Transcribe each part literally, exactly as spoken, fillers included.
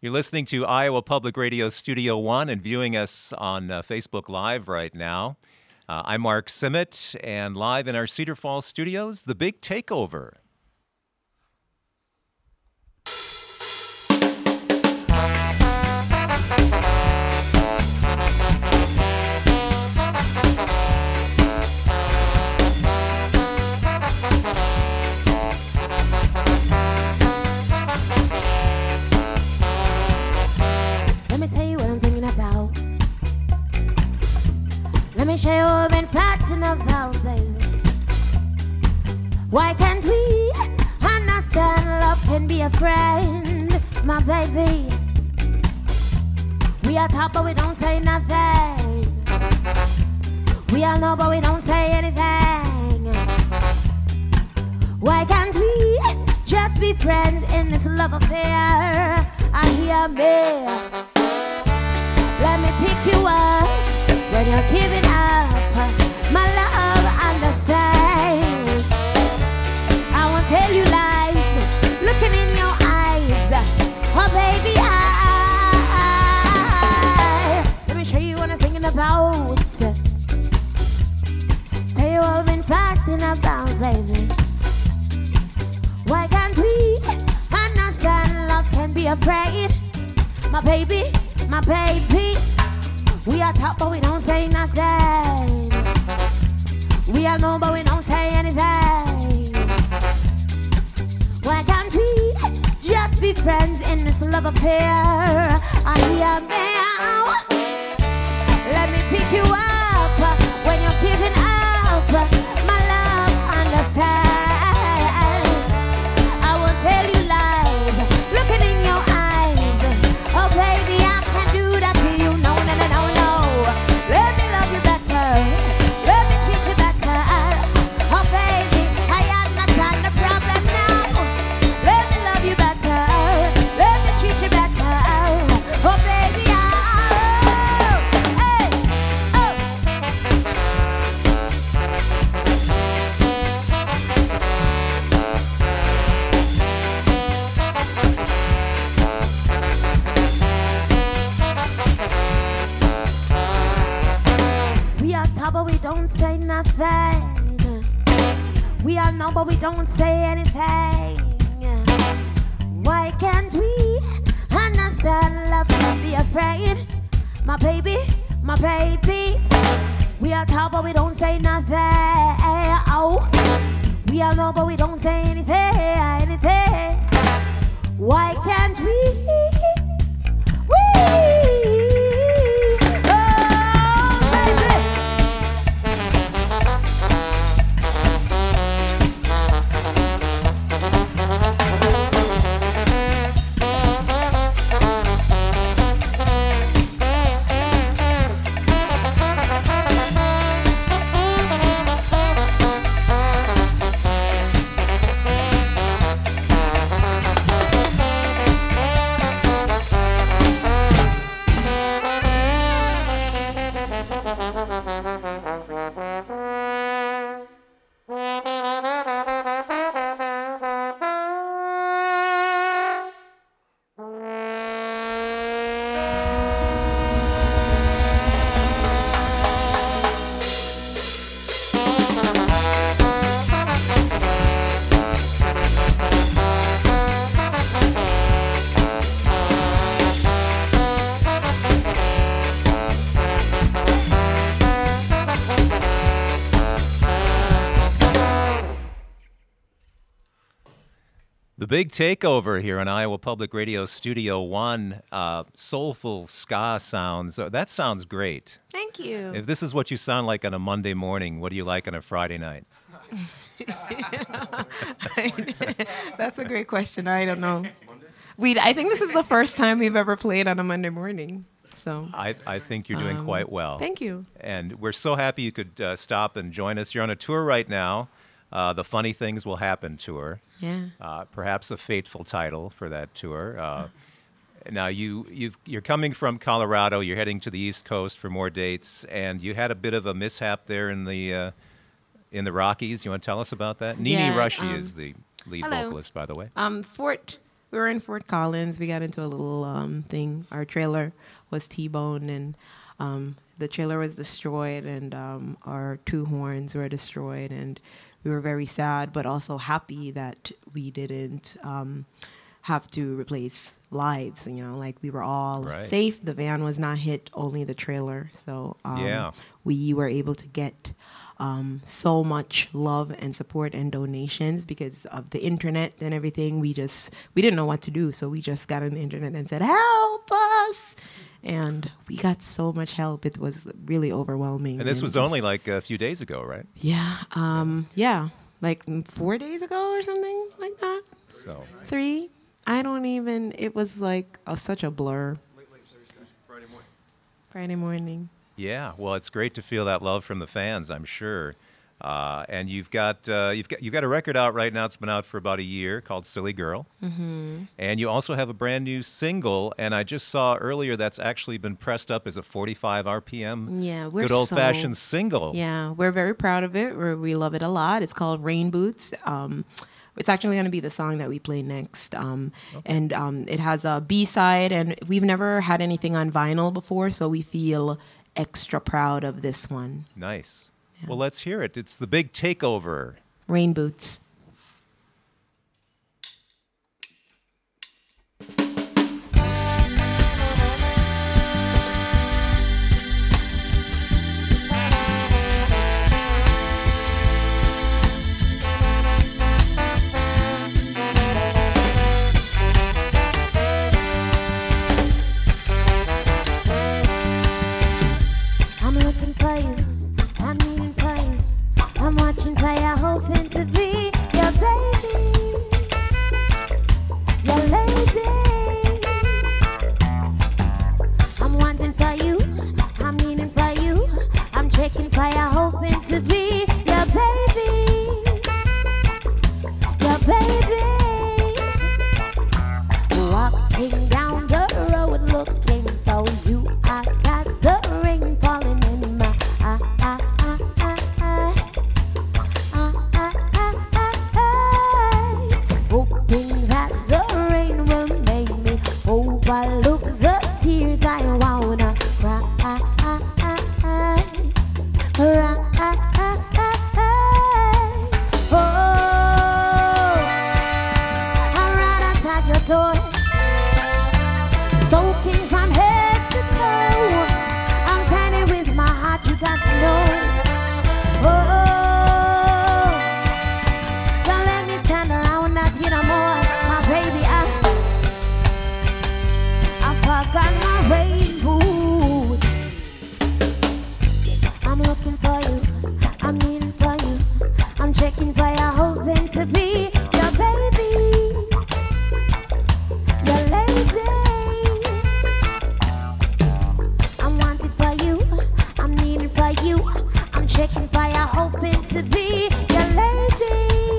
You're listening to Iowa Public Radio Studio One and viewing us on uh, Facebook Live right now. Uh, I'm Mark Simmet, and live in our Cedar Falls studios, The Big Takeover. Let me tell you what I'm thinking about. Let me show you what I've been fighting about, baby. Why can't we understand love can be a friend, my baby? We are talk but we don't say nothing. We all know but we don't say anything. Why can't we just be friends in this love affair? I hear me. Let me pick you up when you're giving up. My love, understand. I won't tell you lies, looking in your eyes. Oh, baby, I. Let me show you what I'm thinking about. Tell you what I've been fighting about, baby. Why can't we understand love can be afraid? My baby, my baby. We are talk but we don't say nothing. We are know but we don't say anything. Why can't we just be friends in this love affair? I hear now. Let me pick you up when you're giving up. My love, understand. I won't tell you lies, looking in your eyes. Oh baby, I can do that to you. No, no, no, no, no. Let me love you better. Let me treat you better. Oh baby, I understand the problem now. Let me love you better. Let me treat you better. Oh baby, oh, hey, oh. We are talk but we don't say nothing. We are know but we don't say anything. Why can't we understand love can be afraid? My baby, my baby. We are talk but we don't say nothing. Oh, we are know but we don't say anything, anything. Why can't we? We. The Big Takeover here on Iowa Public Radio Studio One. Uh, soulful ska sounds. Uh, that sounds great. Thank you. If this is what you sound like on a Monday morning, what do you like on a Friday night? That's a great question. I don't know. We, I think this is the first time we've ever played on a Monday morning. So I, I think you're doing um, quite well. Thank you. And we're so happy you could uh, stop and join us. You're on a tour right now. Uh, the Funny Things Will Happen tour. Yeah. Uh, perhaps a fateful title for that tour. Uh, now, you, you've, you're coming from Colorado. You're heading to the East Coast for more dates. And you had a bit of a mishap there in the uh, in the Rockies. You want to tell us about that? Yeah, Nene Rushy um, is the lead hello. vocalist, by the way. Um, Fort we were in Fort Collins. We got into a little um, thing. Our trailer was T-boned, and um, the trailer was destroyed, and um, our two horns were destroyed, and we were very sad, but also happy that we didn't um, have to replace lives. You know, like we were all Right. safe. The van was not hit, only the trailer. So um, Yeah. we were able to get um, so much love and support and donations because of the internet and everything. We just we didn't know what to do, so we just got on the internet and said, "Help us!" And we got so much help. It was really overwhelming. And this was just- only like a few days ago, right? yeah, um, yeah, like mm, four days ago or something like that. So Three. I don't even. It was like a, such a blur. Friday morning. Friday morning. yeah, well, it's great to feel that love from the fans, I'm sure. Uh, and you've got uh, you've got you've got a record out right now. It's been out for about a year, called "Silly Girl." Mm-hmm. And you also have a brand new single. And I just saw earlier that's actually been pressed up as a forty-five R P M, Yeah, we're good old-fashioned so- single. Yeah, we're very proud of it. We're, we love it a lot. It's called Rain Boots. Um, it's actually going to be the song that we play next. Um, And um, it has a B-side, and we've never had anything on vinyl before, so we feel extra proud of this one. Nice. Well, let's hear it. It's the big takeover. Rain Boots. I'm looking for you, I'm needing for you. I'm watching for you, hoping to be your baby, your lady. I'm wanting for you, I'm needing for you. I'm checking for you, hoping to be your baby, your baby. Walking down the road looking for you. I got the rain falling in my eye, eye, eye, eye, eye, eye, eye, eye. Hoping that the rain will make me overlook the tears I wanna cry. Oh, I'm right outside your door, soaking from head to toe. I'm standing with my heart, you got to know. Oh, don't let me stand around not here no more, my baby. I, I forgot my rain boots. I'm looking for you, I'm needing for you. I'm checking for you, hoping to be your baby, your lady. I'm wanting for you, I'm needing for you. I'm checking for you, hoping to be your lady,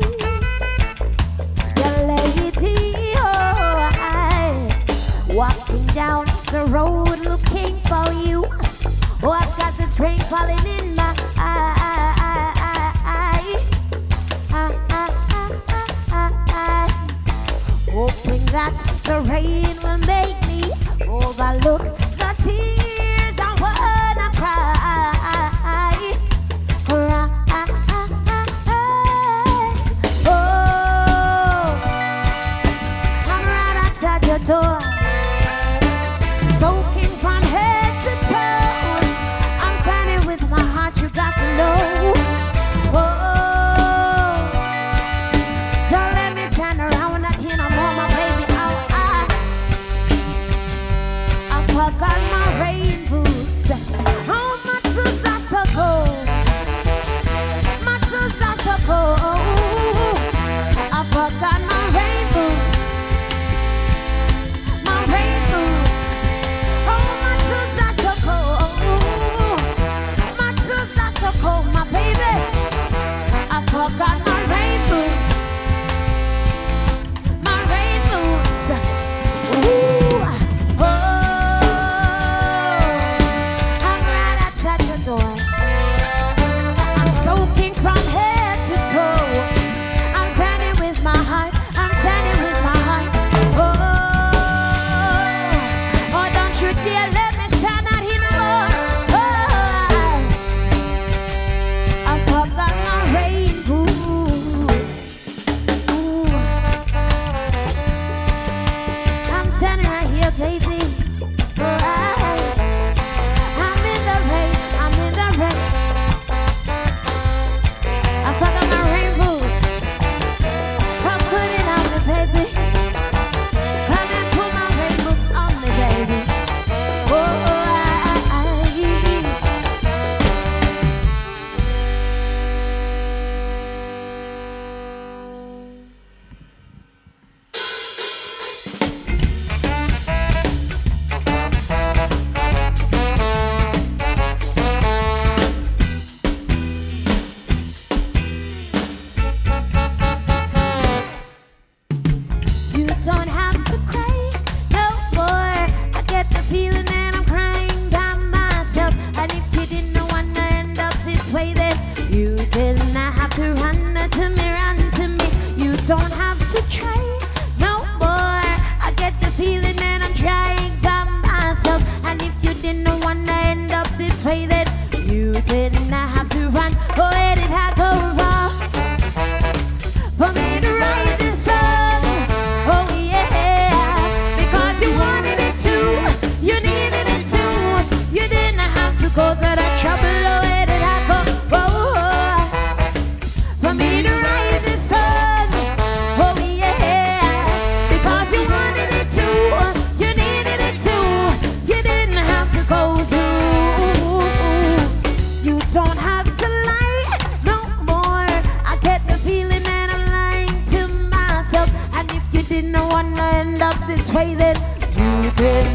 your lady. Oh, I walking down the road looking for you. Oh, I've got this rain falling in my eye. Hoping that the rain will make me overlook the tears I wanna cry. Cry. Oh, I'm right outside your door, soaking from head to toe. I'm standing with my heart, you got to know. Oh, don't let me stand around not here no more, my baby. Oh, I, I forgot my rain boots. How much does that so cold? Much does that so cold? I forgot my rain boots, my rain boots. Oh,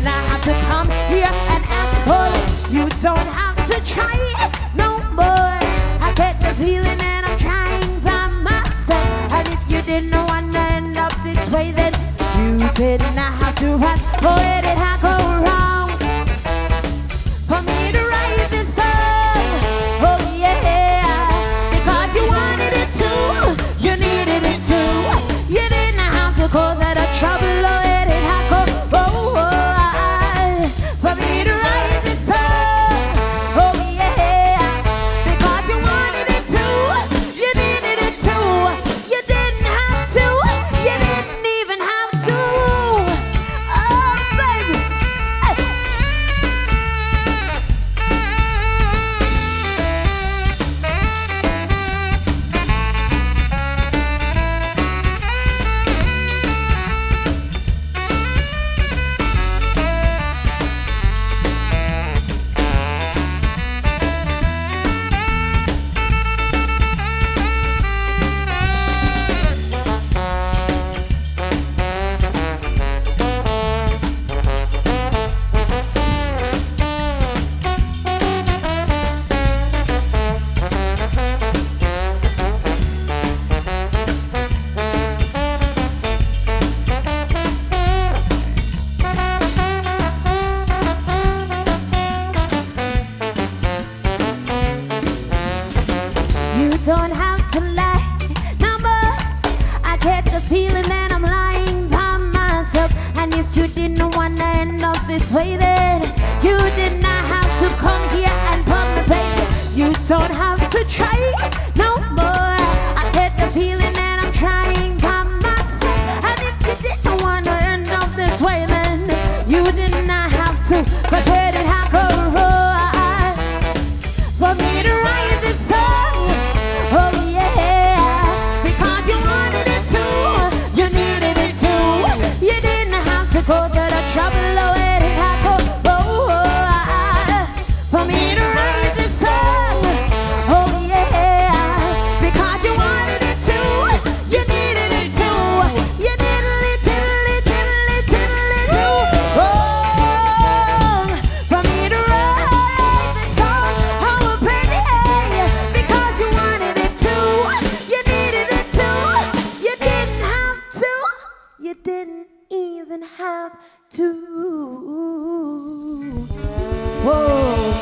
did not have to come here and ask for it. You don't have to try it no more. I get the feeling that I'm trying by myself. And if you didn't want to end up this way, then you did not have to run. Oh, where did I go wrong for me to write this song? Oh yeah, because you wanted it too, you needed it too. You didn't have to cause that a trouble. Oh, where did I go? Oh, oh, for me to write this song. Oh yeah, because you wanted it too, you needed it too. You didn't have to, you didn't even have to. Oh baby. You don't have to lie no more. I get the feeling that I'm lying by myself. And if you didn't want to end up this way, then you did not have to come here and pump me, baby. You don't have to try no more. I get the feeling that I'm trying by myself. And if you didn't want to end up this way, then you did not have to. Cause where did I go wrong for me to write this song? Oh yeah, because you wanted it too, you needed it too. You didn't have to go to the trouble. Oh, where did I go? Oh, oh, for me to write this song. Oh yeah, because you wanted it too, you needed it too. You diddly diddly diddly diddly too. Oh, for me to write this song. Oh baby, because you wanted it too, you needed it too. You didn't have to, you didn't even have to. Whoa.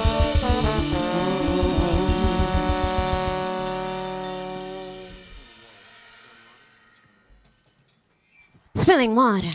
Spilling water.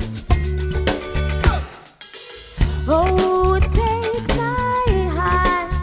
Oh, take my heart.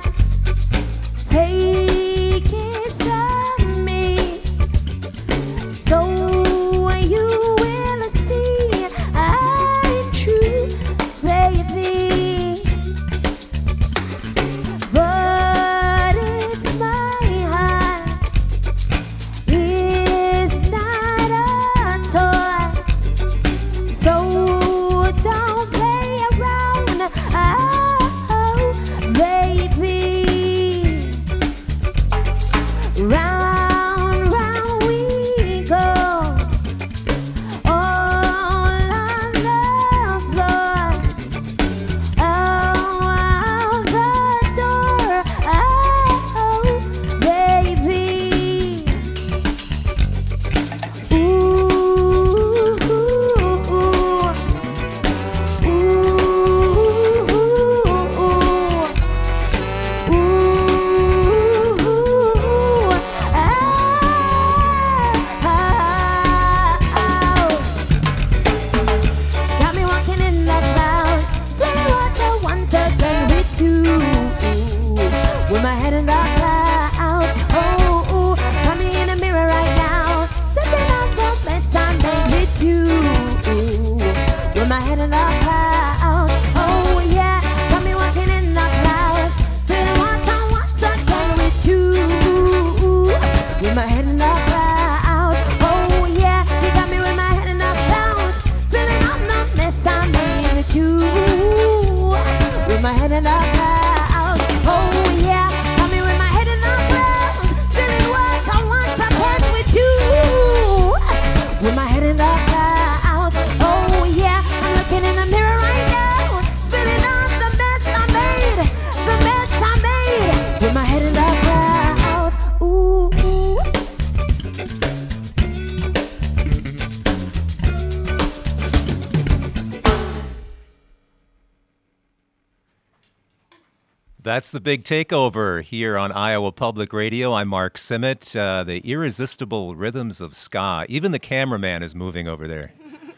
That's the big takeover here on Iowa Public Radio. I'm Mark Simmet. Uh, the irresistible rhythms of ska. Even the cameraman is moving over there.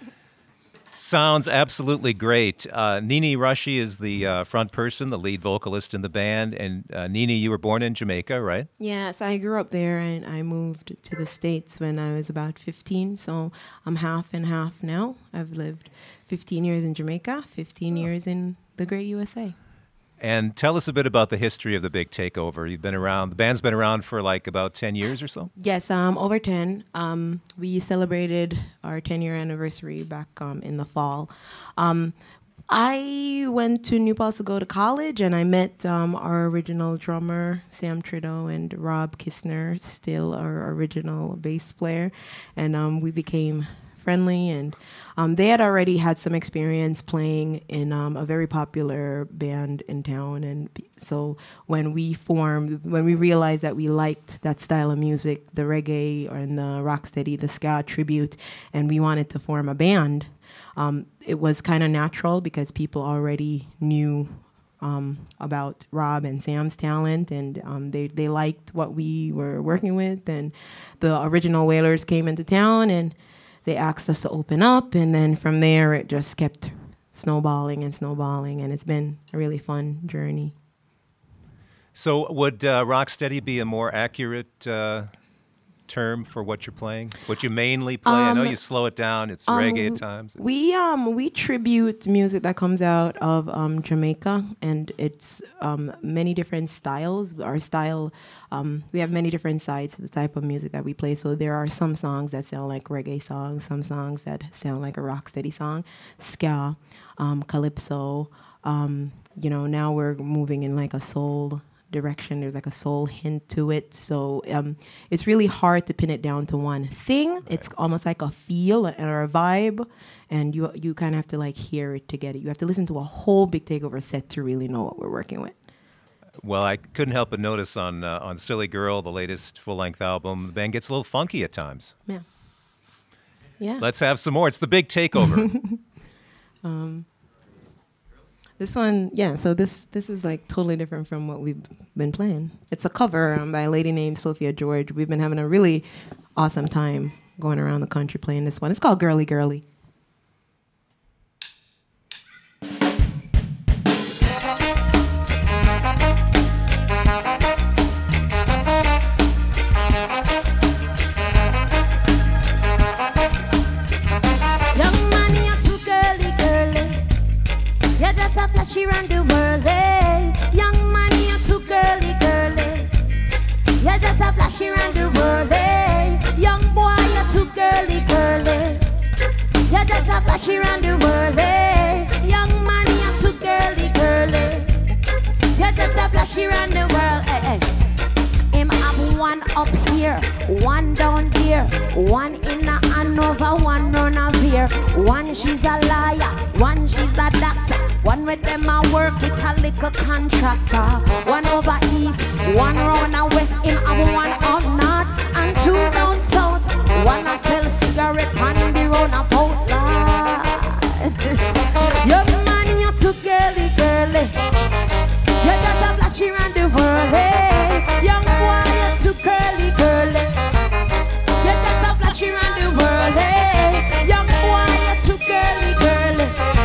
Sounds absolutely great. Uh, Nini Rushie is the uh, front person, the lead vocalist in the band. And uh, Nini, you were born in Jamaica, right? Yes, I grew up there and I moved to the States when I was about fifteen. So I'm half and half now. I've lived fifteen years in Jamaica, fifteen oh. years in the great U S A. And tell us a bit about the history of the Big Takeover. You've been around, the band's been around for like about ten years or so? Yes, um, over ten. Um, we celebrated our ten-year anniversary back um, in the fall. Um, I went to New Paltz to go to college, and I met um, our original drummer, Sam Trudeau, and Rob Kistner, still our original bass player. And um, we became friendly, and um, they had already had some experience playing in um, a very popular band in town, and so when we formed, when we realized that we liked that style of music, the reggae and the rocksteady, the ska tribute, and we wanted to form a band, um, it was kind of natural because people already knew Um, about Rob and Sam's talent, and um, they, they liked what we were working with, and the original Wailers came into town, and they asked us to open up, and then from there it just kept snowballing and snowballing, and it's been a really fun journey. So would uh, rocksteady be a more accurate uh, term for what you're playing? What you mainly play? Um, I know you slow it down. It's um, reggae at times. It's we um we tribute music that comes out of um, Jamaica, and it's um, many different styles. Our style, um, we have many different sides to the type of music that we play. So there are some songs that sound like reggae songs, some songs that sound like a rocksteady song, ska, um, calypso. Um, you know, now we're moving in like a soul direction. There's like a soul hint to it, so um, it's really hard to pin it down to one thing. Right. It's almost like a feel or a vibe, and you you kind of have to like hear it to get it. You have to listen to a whole Big Takeover set to really know what we're working with. Well, I couldn't help but notice on uh, on Silly Girl, the latest full-length album, the band gets a little funky at times. Yeah. Yeah. Let's have some more. It's the Big Takeover. um. This one, yeah, so this this is like totally different from what we've been playing. It's a cover um, by a lady named Sophia George. We've been having a really awesome time going around the country playing this one. It's called Girly Girly. Flashy round the world, eh? Young man, you're too girly, girly. You're just a flashy round the world, eh? Young boy, you're too girly, girly. You're just a flashy round the world, eh? Young man, you're too girly, girly. You're just a flashy round the world, eh? eh. Him have one up here, one down there, one in a Hanover, one round a here. One she's a liar, one she's a doctor. One with them I work with a little contractor. One over east, one round a west, him have one up north and two down south. One a sell cigarette and the round a outlaw. Young man, you're too girly, girly. You're just a flashy round the world, hey. Young boy, you're too curly, girly. You're just a flashy round the world, hey. Young boy, you're too girly, girly.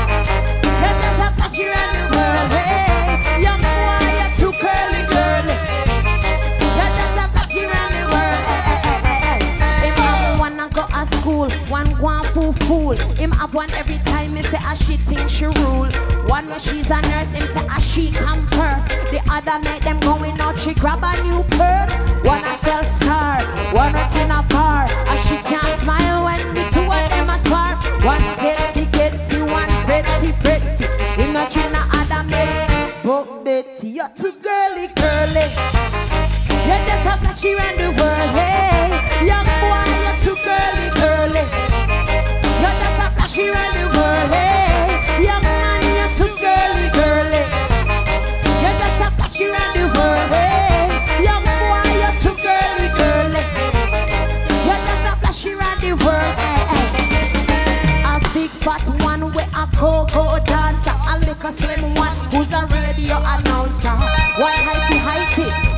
Flashy round the world, hey. Young boy, you're too curly, girly. You're just a flashy round the world, hey, hey, hey, hey. Him have one a go to school, one go and fool fool. Him have one every time he say a she think she rule. One when she's a nurse, him say a she come first. The other night them going out, she grab a new purse. One a sell star, one work in a bar, and she can't smile when the two of them a spar. One getty getty, one pretty pretty. Him not tryna add a make, but Betty, you're too girly, girly. You're just a flashy round the world, hey. Young boy, you're too girly, girly. You're just a flashy round the world, hey. Young man, you're too girly, girly. You're just a flashy round the world, hey. Young boy, you're too girly, girly. You're just a flashy round the world, hey, hey. A big fat one with a go-go dancer. A little slim one who's a radio announcer.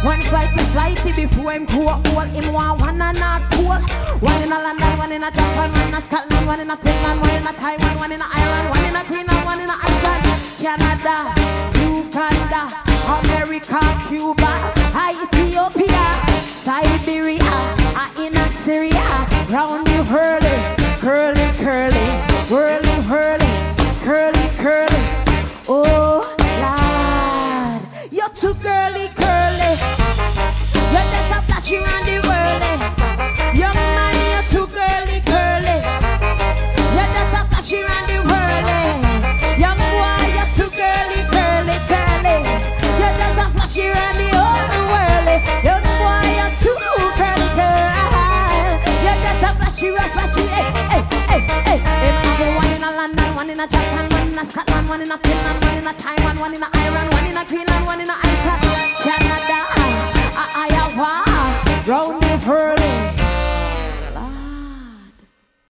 One flighty flighty before him go up all him want one and not two. One in a London, one in a Japan, one in a Scotland, one in a Finland, one in a Taiwan, one in a Ireland, one in a Greenland, one in a Iceland, Canada, Uganda, America, Cuba, Ethiopia, Siberia, in Syria, round you hurly, curly, curly, whirly, whirly, curly, curly. Oh, Lord, you're too girly, curly. You're just a flashy around the world. Young man, you're too girly, curly. You're just a flashy around the world. Young boy, you're too girly, curly, curly. You're just a flashy around the whole world. Young boy, you're too curly, curly. You're just a flashy, rough, flashy. Hey, hey, hey, hey. If I have one in a London, one in a Japan, one in a Scotland, one in a Finland, one in a Taiwan, one in a Ireland, one in a Greenland, one in a Iceland, Canada, Iowa, round the world.